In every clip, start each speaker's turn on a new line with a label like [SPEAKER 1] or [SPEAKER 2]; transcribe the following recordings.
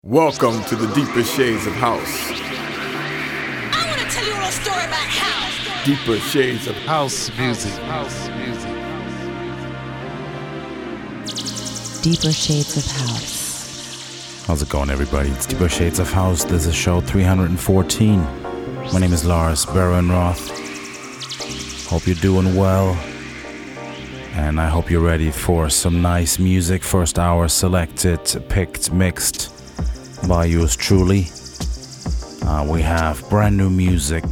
[SPEAKER 1] Welcome to the Deeper Shades of House.
[SPEAKER 2] I want to tell you a little story about house.
[SPEAKER 1] Deeper Shades of
[SPEAKER 3] House music.
[SPEAKER 4] Deeper Shades of House.
[SPEAKER 3] How's it going, everybody? It's Deeper Shades of House. This is show 314. My name is Lars Barenroth. Hope you're doing well. And I hope you're ready for some nice music. First hour selected, picked, mixed by yours truly. We have brand new music.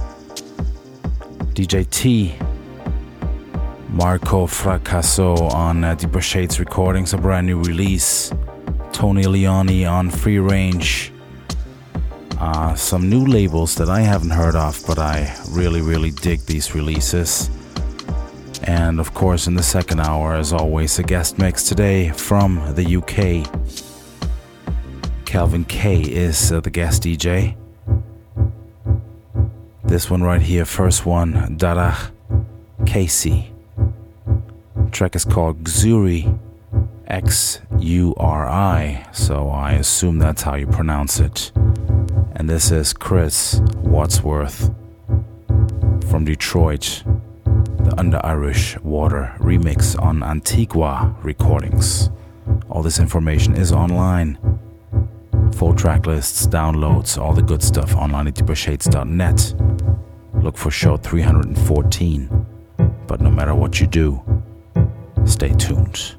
[SPEAKER 3] DJ T, Marco Fracasso on Deeper Shades Recordings, a brand new release. Tony Leone on Free Range. Some new labels that I haven't heard of, but I really dig these releases. And of course, in the second hour, as always, a guest mix today from the UK. Calvin K is the guest DJ. This one right here, first one, Darach Casey. Track is called Xuri, Xuri, so I assume that's how you pronounce it. And this is Chris Wadsworth from Detroit, the Under Irish Water remix on Antigua Recordings. All this information is online. Full track lists, downloads, all the good stuff online at deepershades.net. Look for show 314. But no matter what you do, stay tuned.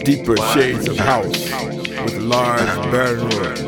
[SPEAKER 1] deeper shades of house with large barren wood.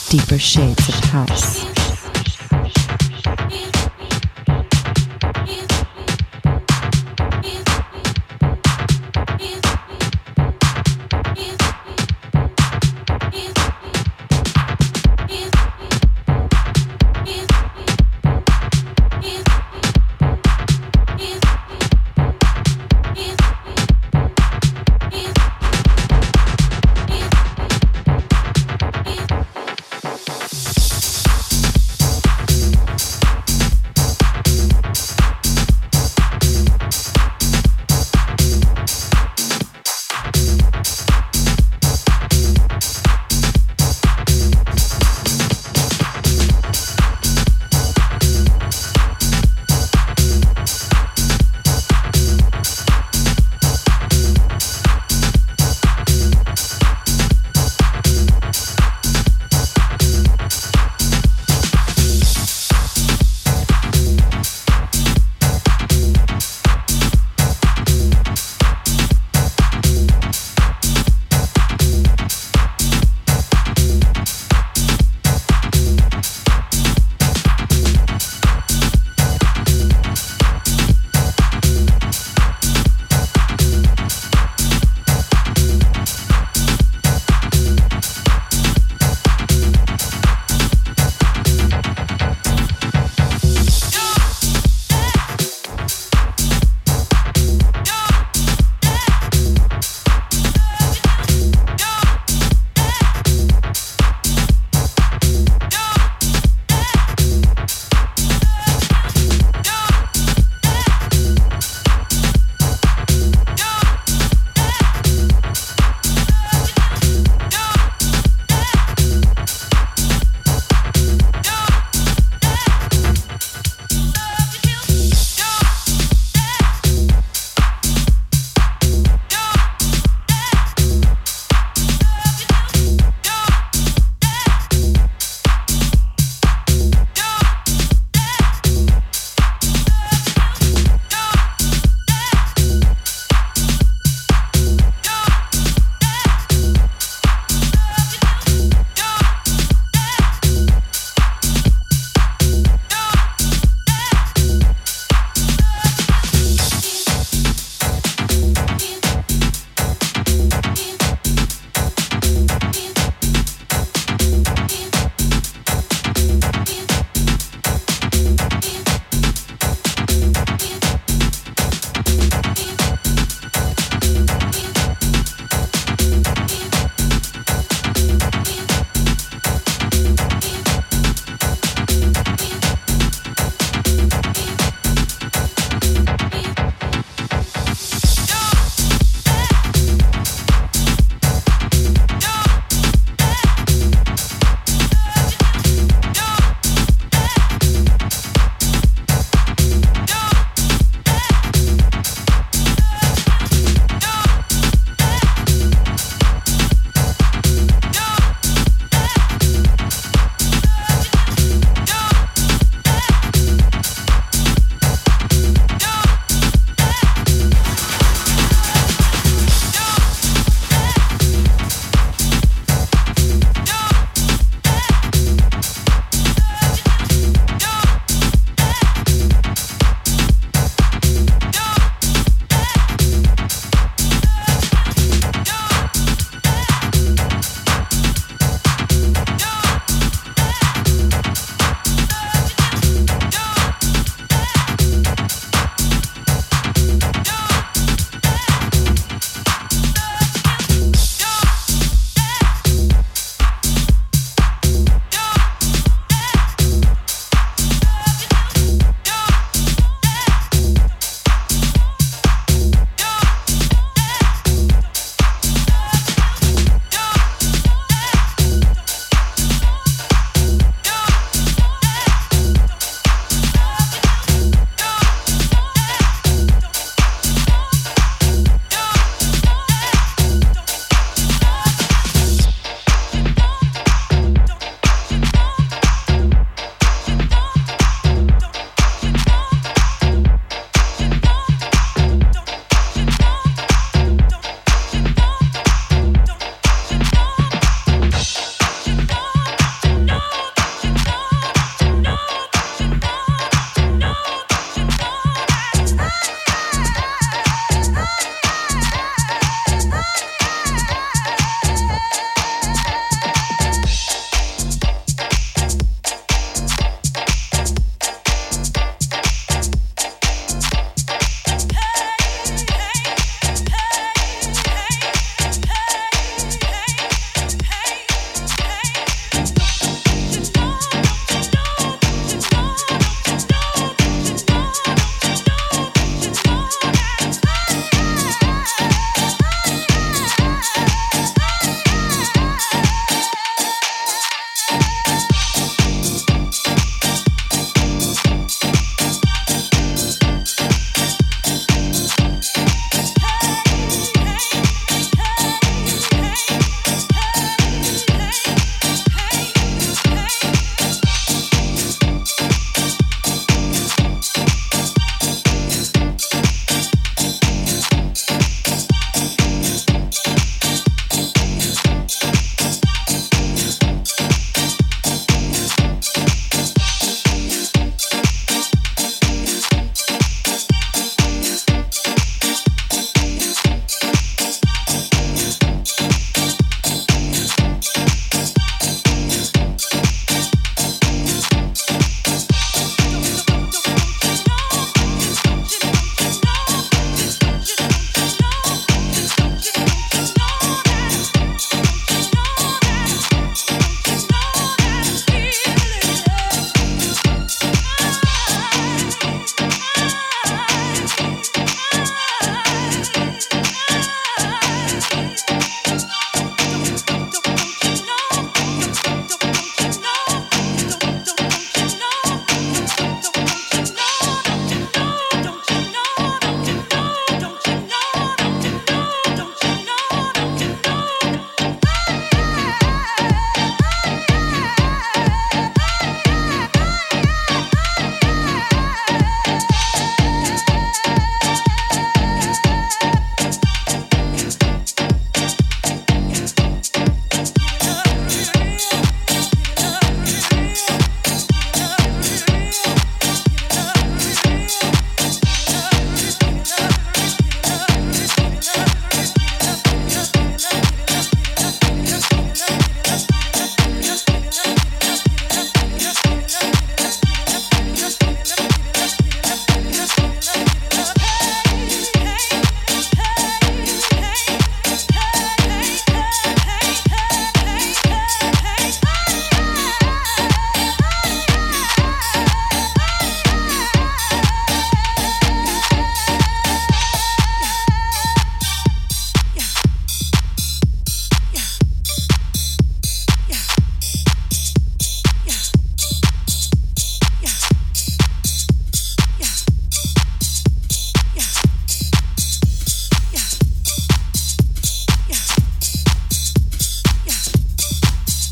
[SPEAKER 4] Deeper shades of house.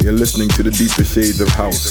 [SPEAKER 1] You're listening to the deeper shades of house.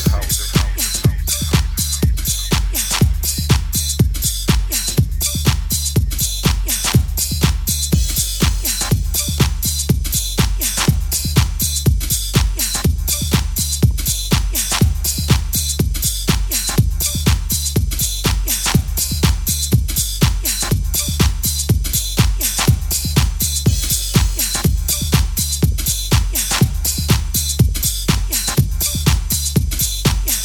[SPEAKER 2] Yeah.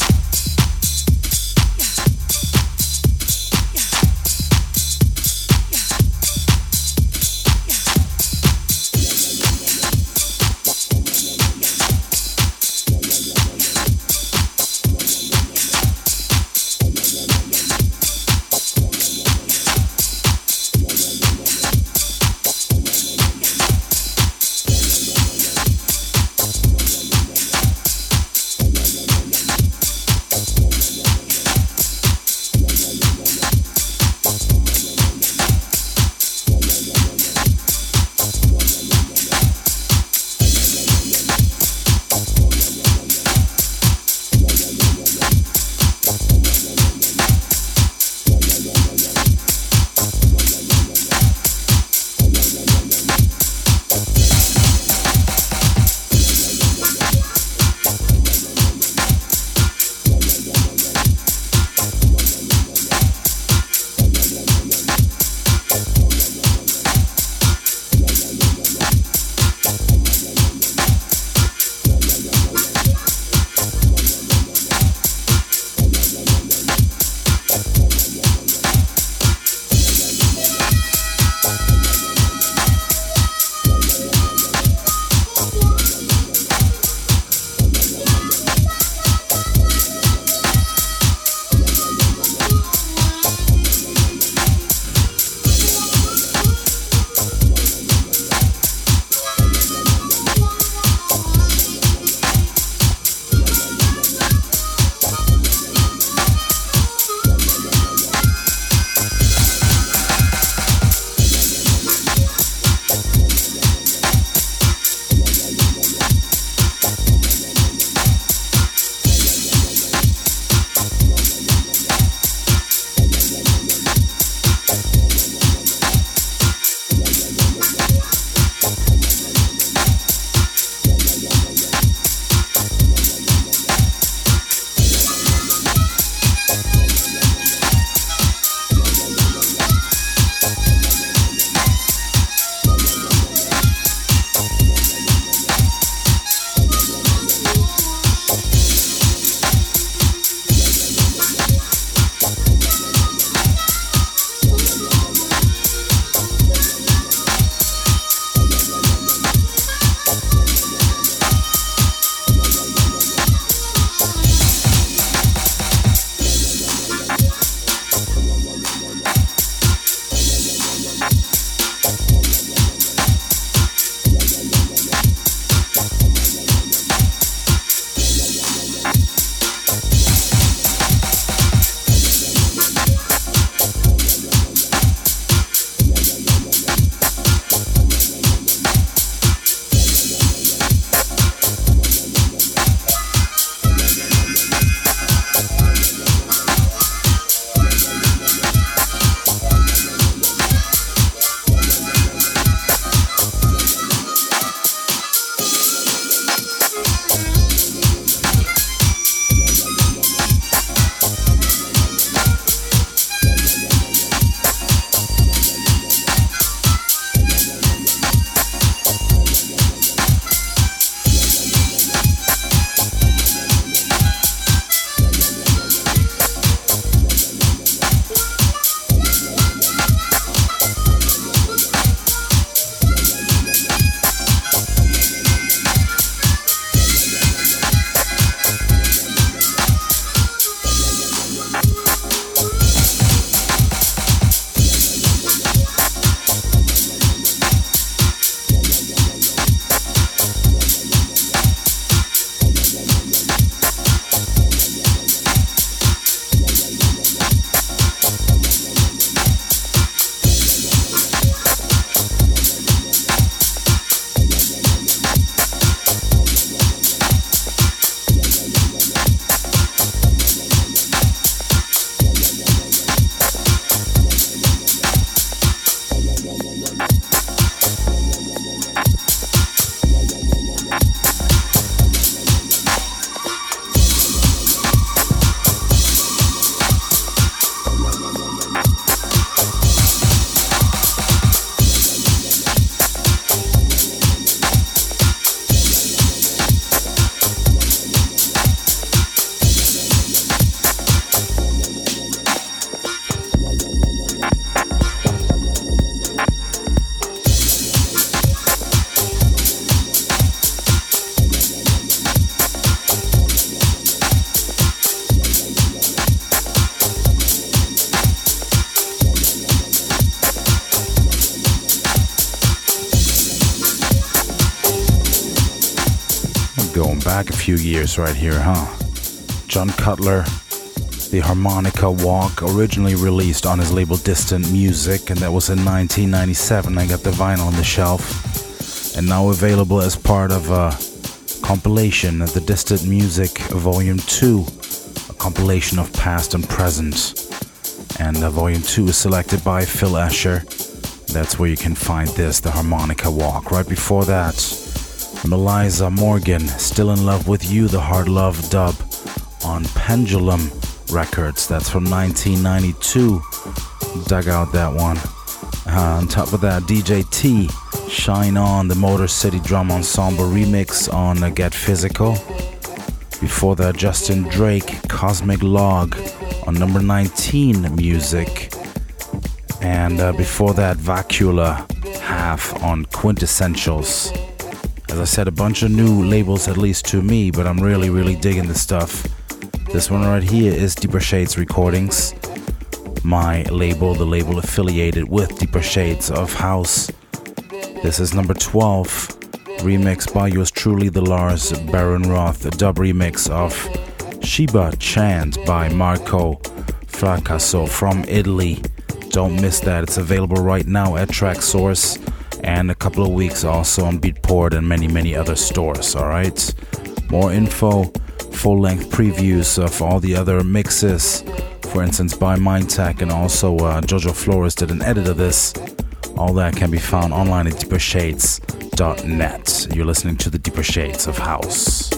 [SPEAKER 3] Going back a few years right here, huh? John Cutler, the Harmonica Walk, originally released on his label Distant Music, and that was in 1997. I got the vinyl on the shelf, and now available as part of a compilation, The Distant Music Volume 2, a compilation of past and present. And Volume 2 is selected by Phil Escher. That's where you can find this, the Harmonica Walk. Right before that, Melissa Morgan, Still in Love with You, the Hard Love dub on Pendulum Records. That's from 1992. Dug out that one. On top of that, DJ T, Shine On, the Motor City Drum Ensemble remix on Get Physical. Before that, Justin Drake, Cosmic Log on number 19 Music. And before that, Vacula, Half on Quintessentials. As I said, a bunch of new labels, at least to me, but I'm really digging this stuff. This one right here is Deeper Shades Recordings, my label, the label affiliated with Deeper Shades of House. This is number 12, remixed by yours truly, the Lars Baron-Roth, a dub remix of Shiba Chant by Marco Fracasso from Italy. Don't miss that. It's available right now at Traxsource, and a couple of weeks also on Beatport and many other stores. Alright, more info, full-length previews of all the other mixes, for instance by Mindtech, and also Jojo Flores did an edit of this. All that can be found online at deepershades.net. You're listening to the Deeper Shades of House.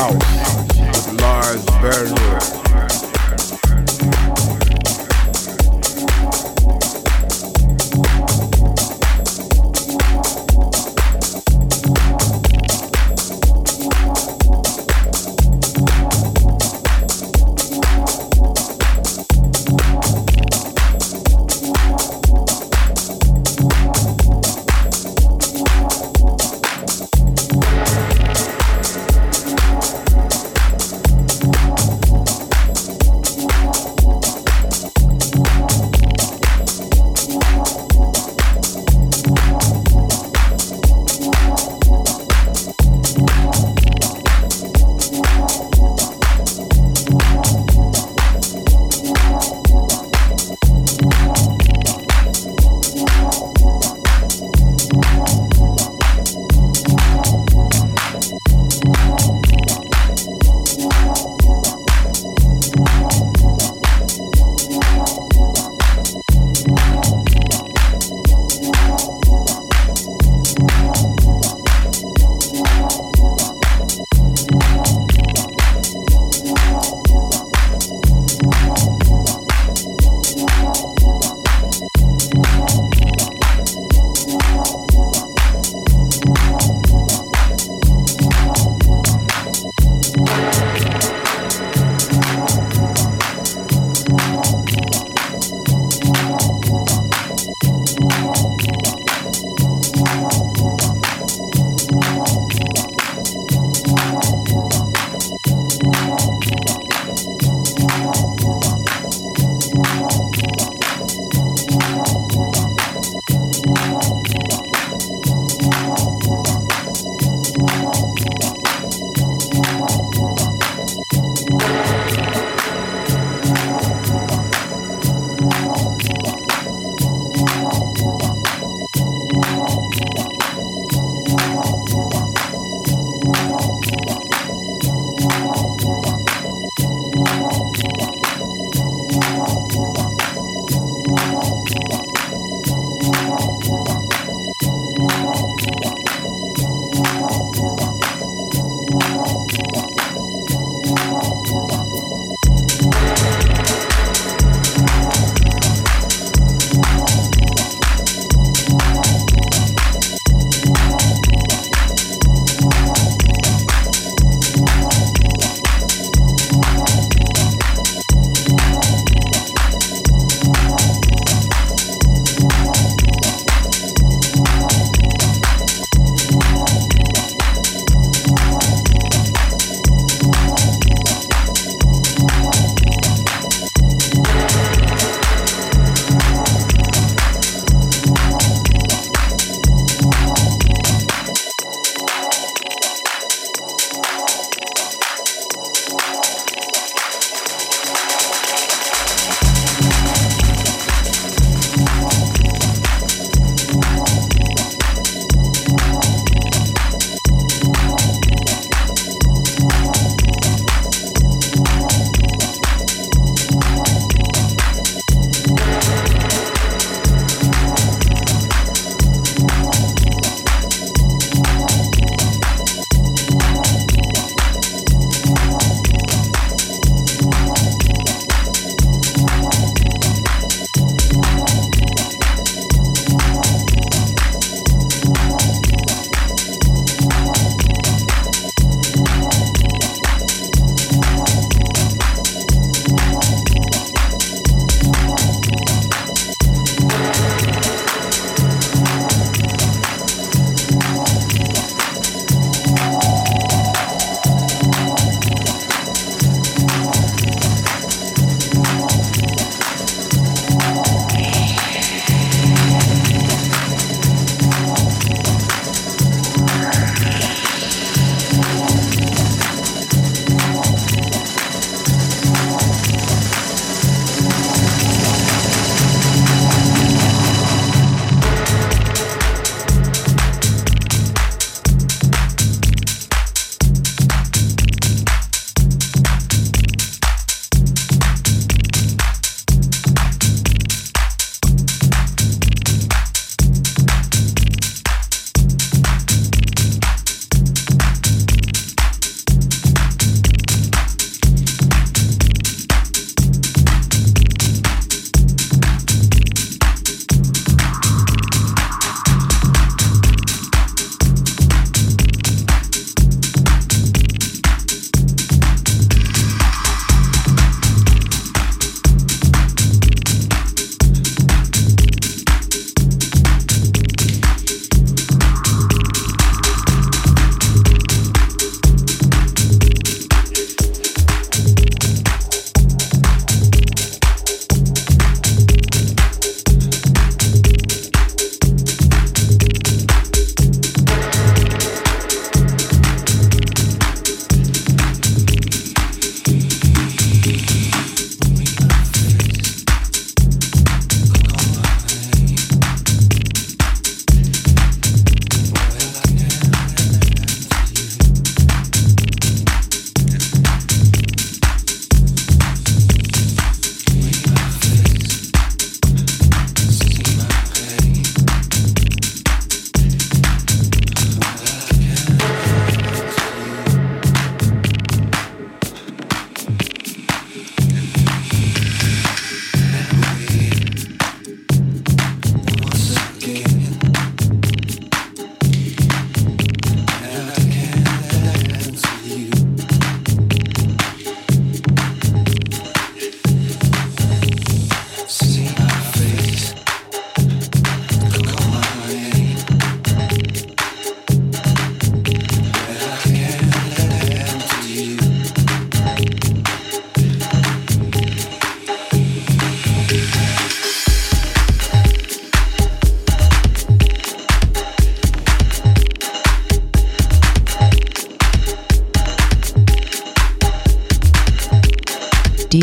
[SPEAKER 1] House with Lars Burnwood.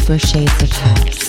[SPEAKER 4] for Shades of House.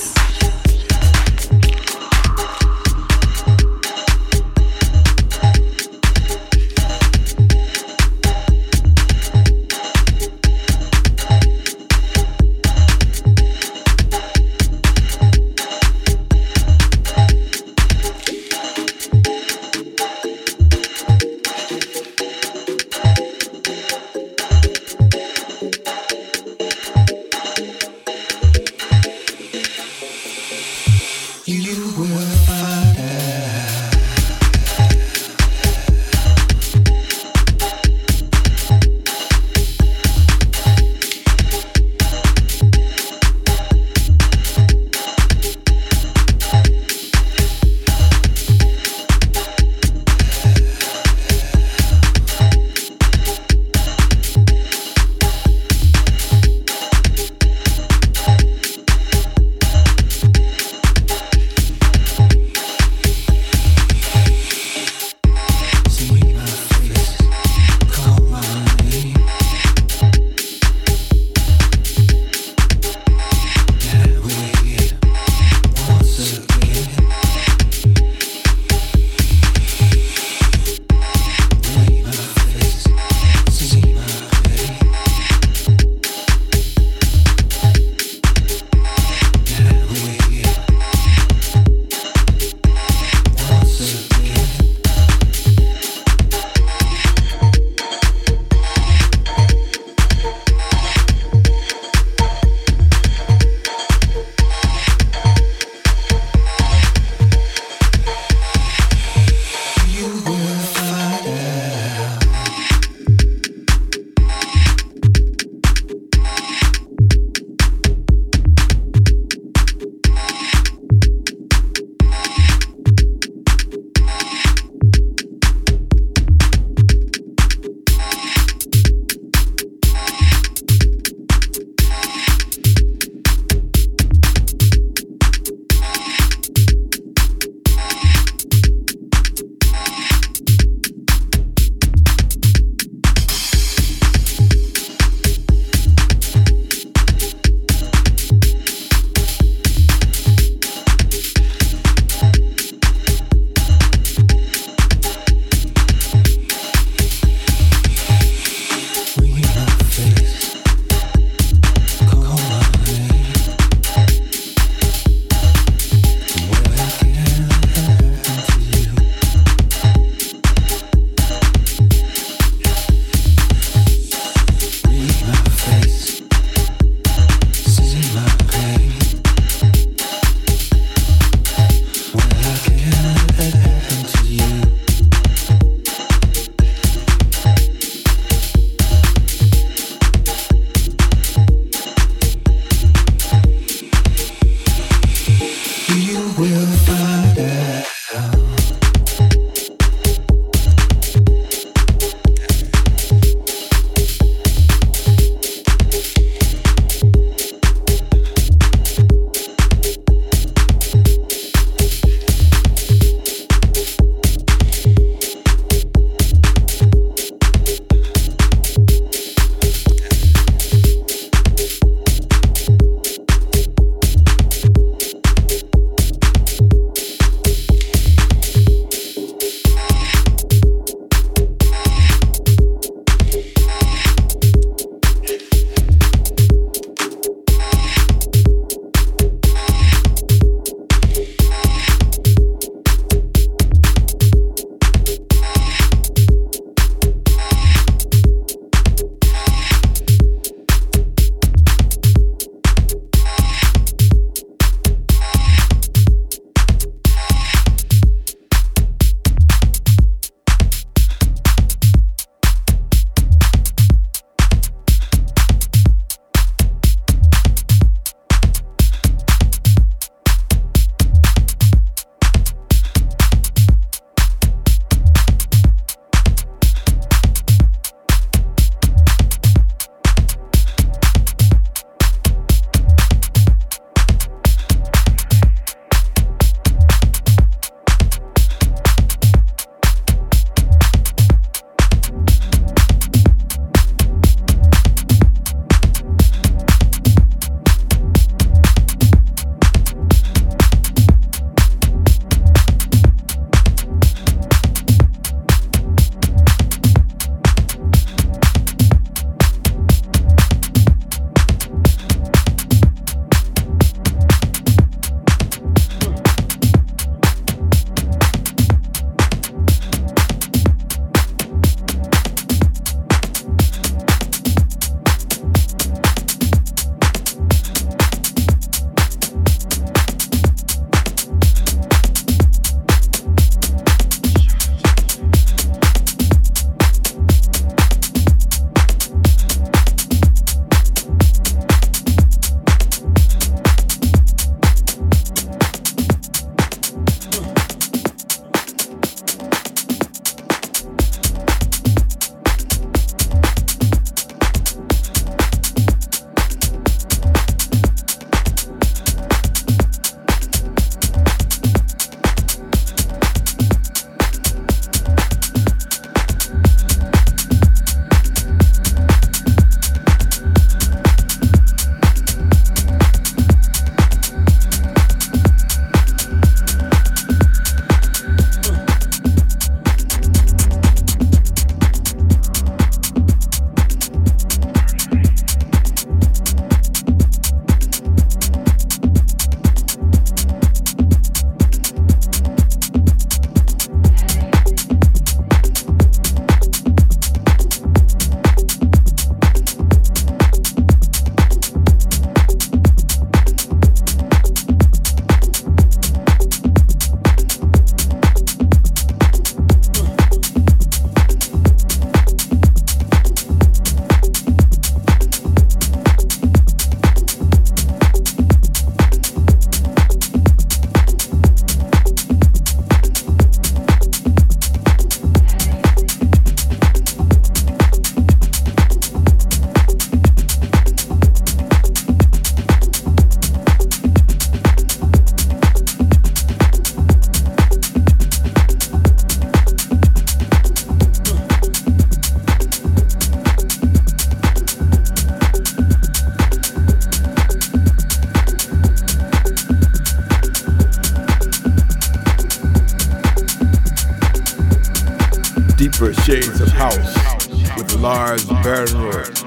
[SPEAKER 1] Deeper Shades of House with Lars Barenroth.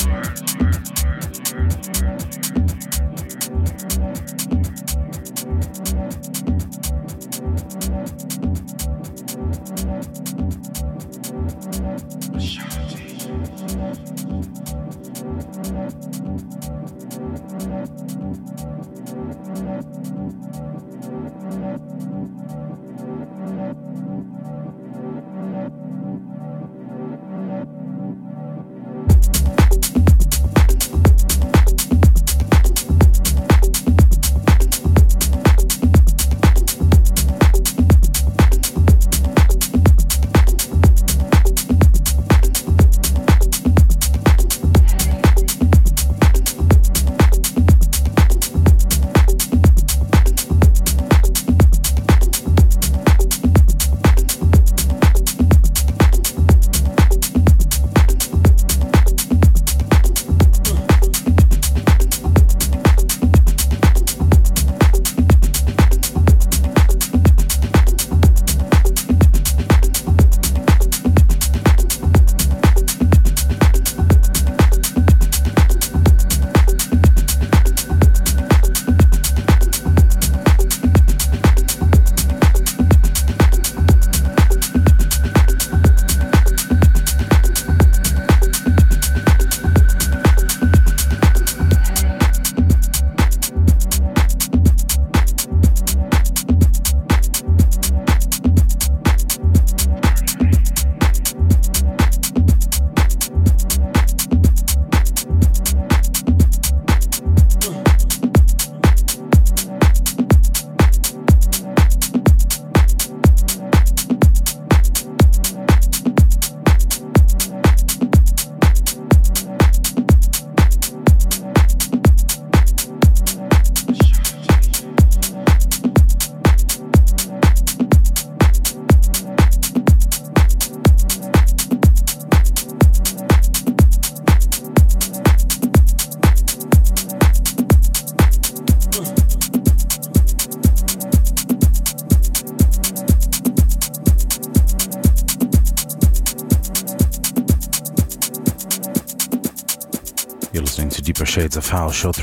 [SPEAKER 3] Shades of House, show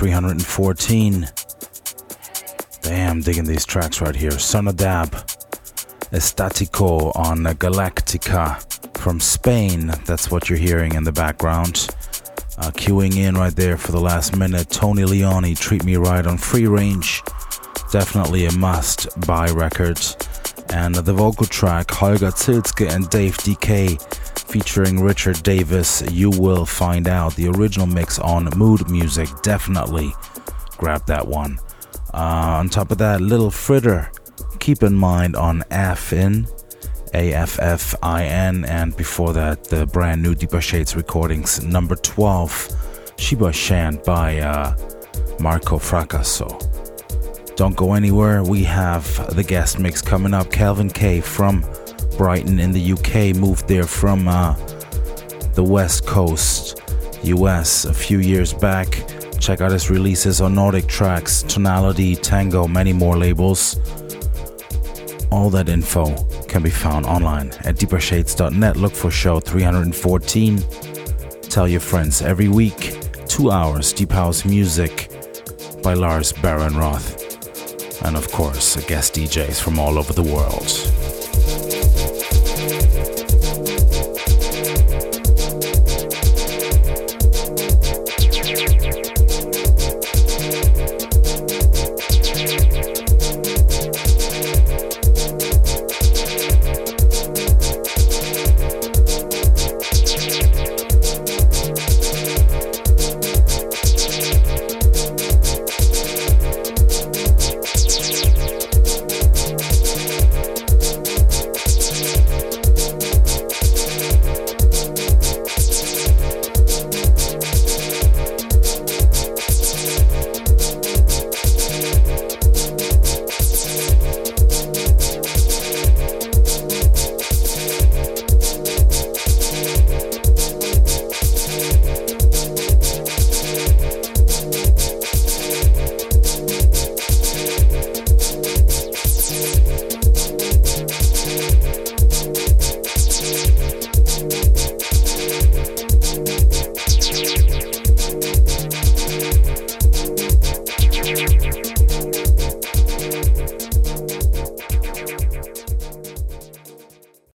[SPEAKER 3] 314. Damn, digging these tracks right here. Sonodab, Estatico on Galactica from Spain. That's what you're hearing in the background. Queuing in right there for the last minute. Tony Leone, Treat Me Right on Free Range. Definitely a must-buy record. And the vocal track, Holger Zilske and Dave DK, featuring Richard Davis, You Will Find Out. The original mix on Mood Music. Definitely grab that one. On top of that, Little Fritter, Keep in Mind on Affin, AFFIN. And before that, the brand new Deeper Shades recordings, number 12, Shiba Shant by Marco Fracasso. Don't go anywhere. We have the guest mix coming up. Calvin K from Brighton in the UK, moved there from the West Coast, US, a few years back. Check out his releases on Nordic Tracks, Tonality, Tango, many more labels. All that info can be found online at deepershades.net. Look for show 314. Tell your friends every week, 2 hours deep house music by Lars Barenroth. And of course, guest DJs from all over the world.